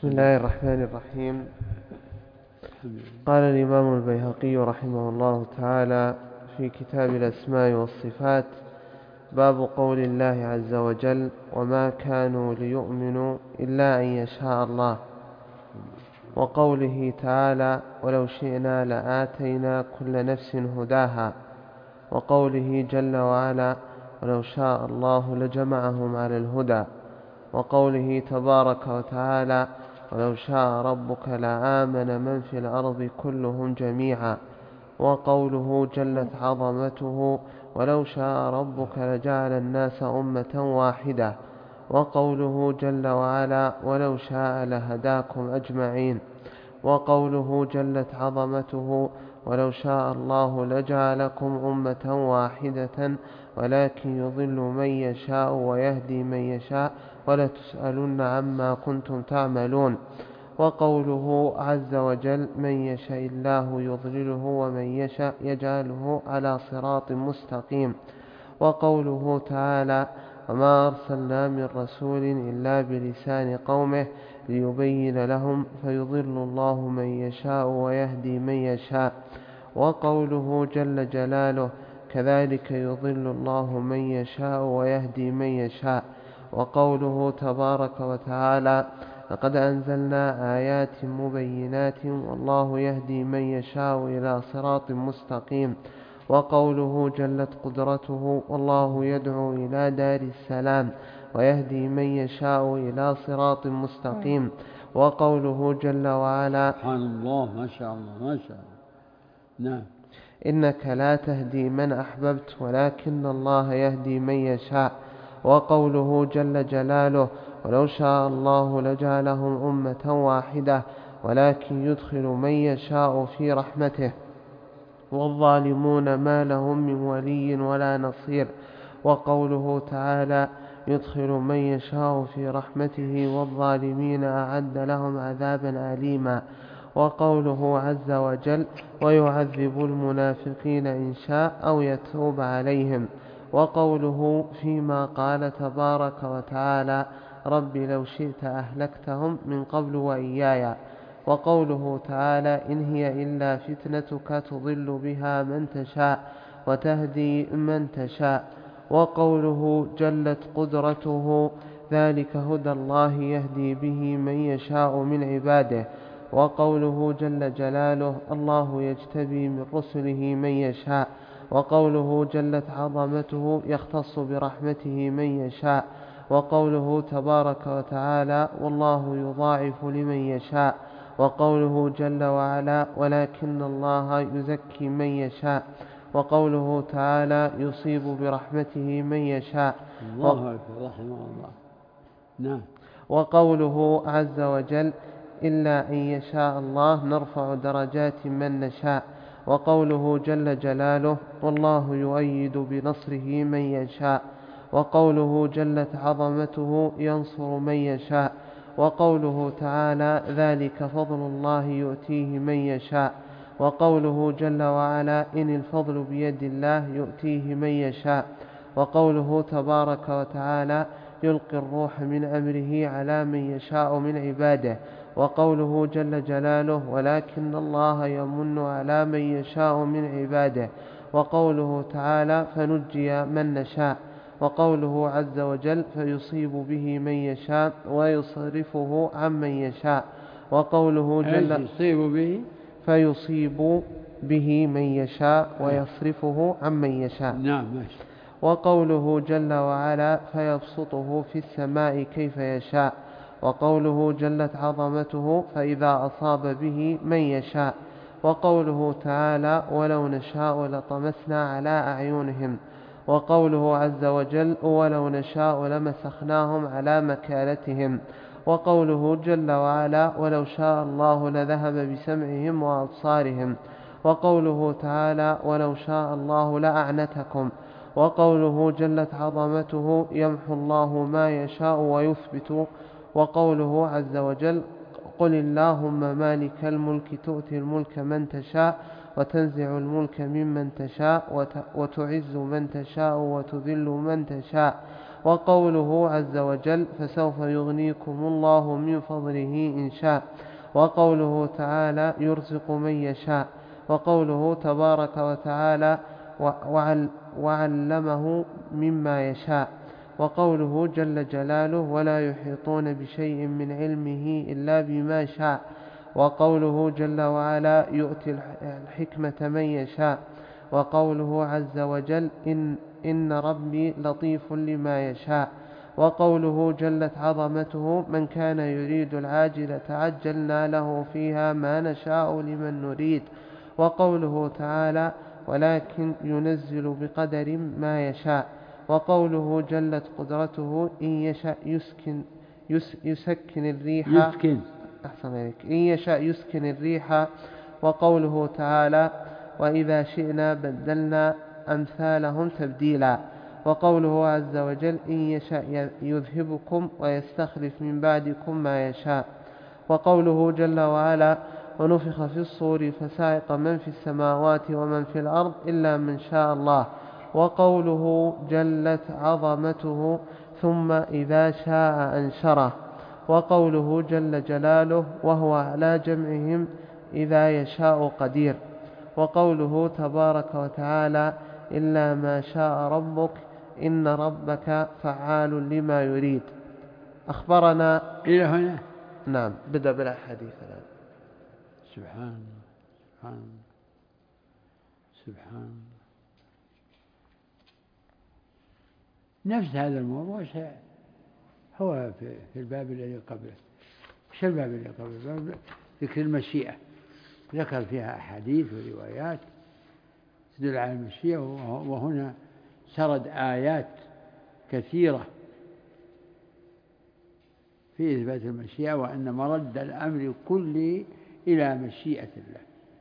بسم الله الرحمن الرحيم. قال الإمام البيهقي رحمه الله تعالى في كتاب الأسماء والصفات: باب قول الله عز وجل: وما كانوا ليؤمنوا إلا أن يشاء الله. وقوله تعالى: ولو شئنا لآتينا كل نفس هداها. وقوله جل وعلا: ولو شاء الله لجمعهم على الهدى. وقوله تبارك وتعالى: ولو شاء ربك لآمن من في الأرض كلهم جميعا. وقوله جلت عظمته: ولو شاء ربك لجعل الناس أمة واحدة. وقوله جل وعلا: ولو شاء لهداكم أجمعين. وقوله جلت عظمته: ولو شاء الله لجعلكم أمة واحدة ولكن يضل من يشاء ويهدي من يشاء ولتسألن عما كنتم تعملون. وقوله عز وجل: من يشاء الله يضلله ومن يشاء يجعله على صراط مستقيم. وقوله تعالى: وما أرسلنا من رسول إلا بلسان قومه ليبين لهم فيضل الله من يشاء ويهدي من يشاء. وقوله جل جلاله: كذلك يضل الله من يشاء ويهدي من يشاء. وقوله تبارك وتعالى: لقد أنزلنا آيات مبينات والله يهدي من يشاء إلى صراط مستقيم. وقوله جلت قدرته: والله يدعو إلى دار السلام ويهدي من يشاء إلى صراط مستقيم. وقوله جل وعلا: سبحان الله، ما شاء الله ما شاء الله. نعم. إنك لا تهدي من أحببت ولكن الله يهدي من يشاء. وقوله جل جلاله: ولو شاء الله لجعلهم أمة واحدة ولكن يدخل من يشاء في رحمته والظالمون ما لهم من ولي ولا نصير. وقوله تعالى: يدخل من يشاء في رحمته والظالمين أعد لهم عذابا أليما. وقوله عز وجل: ويعذب المنافقين إن شاء أو يتوب عليهم. وقوله فيما قال تبارك وتعالى: رب لو شئت أهلكتهم من قبل وإياي. وقوله تعالى: إن هي إلا فتنتك تضل بها من تشاء وتهدي من تشاء. وقوله جلت قدرته: ذلك هدى الله يهدي به من يشاء من عباده. وقوله جل جلاله: الله يجتبي من رسله من يشاء. وقوله جلت عظمته: يختص برحمته من يشاء. وقوله تبارك وتعالى: والله يضاعف لمن يشاء. وقوله جل وعلا: ولكن الله يزكي من يشاء. وقوله تعالى: يصيب برحمته من يشاء. الله أكبر، رحمه الله. نعم. وقوله عز وجل: إلا أن يشاء الله نرفع درجات من نشاء. وقوله جل جلاله: والله يؤيد بنصره من يشاء. وقوله جلت عظمته: ينصر من يشاء. وقوله تعالى: ذلك فضل الله يؤتيه من يشاء. وقوله جل وعلا: إن الفضل بيد الله يؤتيه من يشاء. وقوله تبارك وتعالى: يلقي الروح من أمره على من يشاء من عباده. وقوله جل جلاله: ولكن الله يمن على من يشاء من عباده. وقوله تعالى: فنجي من نشاء. وقوله عز وجل: فيصيب به من يشاء ويصرفه عن من يشاء. وقوله جل فيصيب به من يشاء ويصرفه عن من يشاء. نعم ماشي. وقوله جل وعلا: فيبسطه في السماء كيف يشاء. وقوله جلت عظمته: فإذا أصاب به من يشاء. وقوله تعالى: ولو نشاء لطمسنا على أعينهم. وقوله عز وجل: ولو نشاء لمسخناهم على مكانتهم. وقوله جل وعلا: ولو شاء الله لذهب بسمعهم وأبصارهم. وقوله تعالى: ولو شاء الله لأعنتكم. وقوله جلت عظمته: يمحو الله ما يشاء ويثبت. وقوله عز وجل: قل اللهم مالك الملك تؤتي الملك من تشاء وتنزع الملك ممن تشاء وتعز من تشاء وتذل من تشاء. وقوله عز وجل فسوف يغنيكم الله من فضله إن شاء. وقوله تعالى يرزق من يشاء. وقوله تبارك وتعالى وعلمه مما يشاء. وقوله جل جلاله ولا يحيطون بشيء من علمه إلا بما شاء. وقوله جل وعلا يؤتي الحكمة من يشاء. وقوله عز وجل إن ربي لطيف لما يشاء. وقوله جلت عظمته من كان يريد العاجلة عجلنا له فيها ما نشاء لمن نريد. وقوله تعالى ولكن ينزل بقدر ما يشاء. وقوله جلت قدرته إن يشاء يسكن الريح أحسن عليك إن يشاء يسكن الريح. وقوله تعالى وإذا شئنا بدلنا أمثالهم تبديلا. وقوله عز وجل إن يشاء يذهبكم ويستخلف من بعدكم ما يشاء. وقوله جل وعلا ونفخ في الصور فصعق من في السماوات ومن في الأرض إلا من شاء الله. وقوله جلت عظمته ثم إذا شاء أنشره. وقوله جل جلاله وهو على جمعهم إذا يشاء قدير. وقوله تبارك وتعالى إلا ما شاء ربك إن ربك فعال لما يريد. أخبرنا إلى هنا. نعم بدأ بالحديث الآن. سبحان الله سبحان الله. نفس هذا الموضوع هو في الباب الذي قبله. وش الباب الذي قبله؟ باب ذكر المشيئة، ذكر فيها أحاديث وروايات تدل على المشيئة، وهنا سرد آيات كثيرة في إثبات المشيئة، وأن مرد الأمر كله إلى مشيئة الله.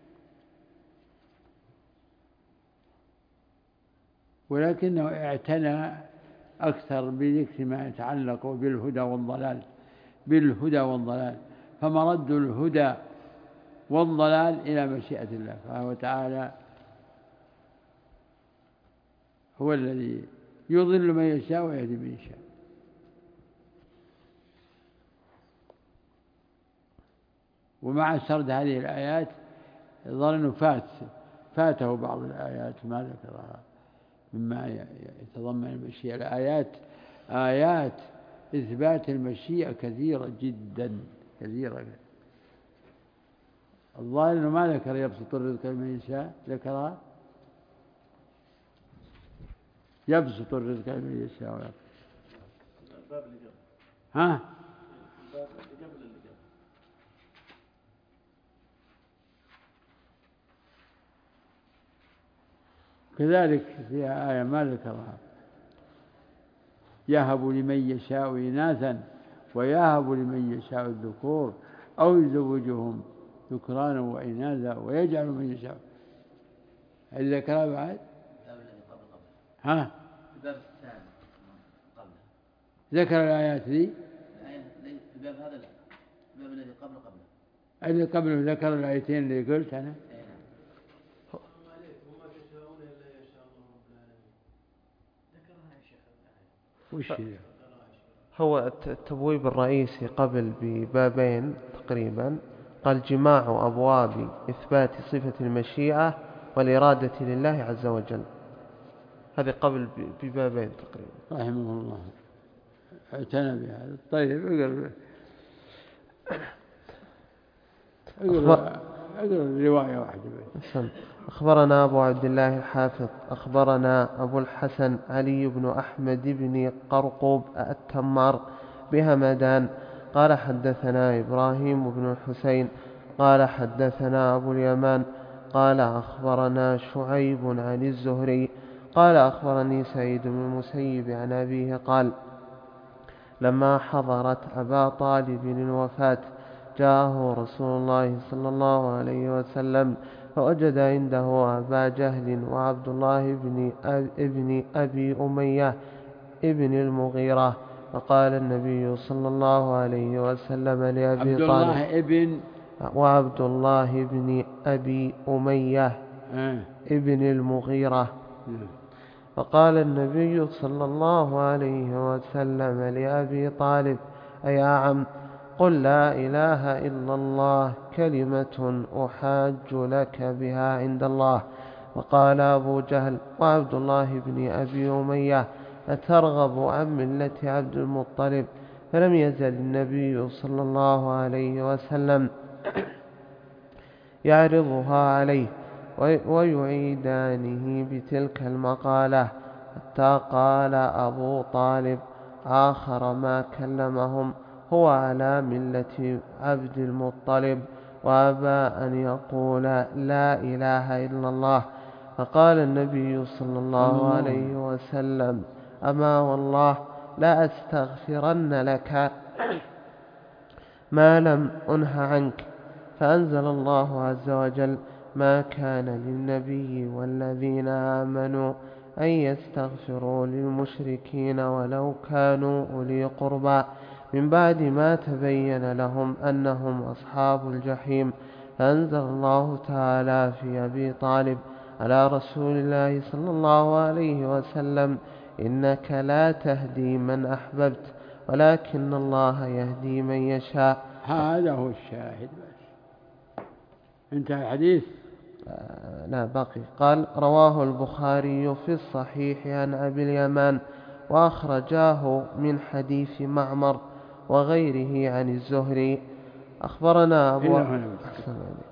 ولكنه اعتنى أكثر بذكر ما يتعلق بالهدى والضلال، فمرد الهدى والضلال إلى مشيئة الله، فهو تعالى هو الذي يضل من يشاء ويهدي من يشاء. ومع سرد هذه الآيات ظن أنه فاته بعض الآيات ما ذكرها مما يتضمن المشيئة. الآيات آيات إثبات المشيئة كثيرة جدا كثيرة. الظاهر أنه ما ذكر يبسط الرزق لمن يشاء، ذكرها يبسط الرزق لمن يشاء. ها كذلك فيها آية ما ذكرها يهب لمن يشاء إناثا ويهب لمن يشاء الذكور أو يزوجهم ذكرانا وإناثا ويجعل من يشاء. هل ذكرها بعد؟ ها الباب الثاني قبله ذكر الآيات ذي. الباب هذا لا، الباب الذي قبله الذي قبله ذكر الآيتين اللي قلت أنا. هو التبويب الرئيسي قبل ببابين تقريبا، قال جماع أبواب إثبات صفة المشيئة والإرادة لله عز وجل، هذه قبل ببابين تقريبا. رحمه الله اعتنى بهذا. طيب اقرأ الرواية واحدة. أخبرنا أبو عبد الله الحافظ أخبرنا أبو الحسن علي بن أحمد بن قرقب التمار بهمدان قال حدثنا إبراهيم بن الحسين قال حدثنا أبو اليمان قال أخبرنا شعيب عن الزهري قال أخبرني سعيد بن المسيب عن أبيه قال لما حضرت أبا طالب الوفاة جاءه رسول الله صلى الله عليه وسلم فوجد عنده أبا جهل وعبد الله ابن أبي أمية ابن المغيرة، فقال النبي صلى الله عليه وسلم لأبي طالب وعبد الله ابن أبي أمية ابن المغيرة، فقال النبي صلى الله عليه وسلم لأبي طالب: أيا عم، قل لا إله إلا الله كلمة أحاج لك بها عند الله. فقال أبو جهل وعبد الله بن أبي أمية: أترغب عن ملة عبد المطلب؟ فلم يزل النبي صلى الله عليه وسلم يعرضها عليه ويعيدانه بتلك المقالة، حتى قال أبو طالب آخر ما كلمهم: هو على ملة عبد المطلب، وأبى أن يقول لا إله إلا الله. فقال النبي صلى الله عليه وسلم: أما والله لا أستغفرن لك ما لم أنه عنك. فأنزل الله عز وجل: ما كان للنبي والذين آمنوا أن يستغفروا للمشركين ولو كانوا أولي قربى من بعد ما تبين لهم أنهم أصحاب الجحيم. فأنزل الله تعالى في أبي طالب على رسول الله صلى الله عليه وسلم: إنك لا تهدي من أحببت ولكن الله يهدي من يشاء. هذا هو الشاهد بس. انتهى الحديث. لا بقي. قال: رواه البخاري في الصحيح عن أبي اليمان، وأخرجاه من حديث معمر وغيره عن الزهري. أخبرنا أبو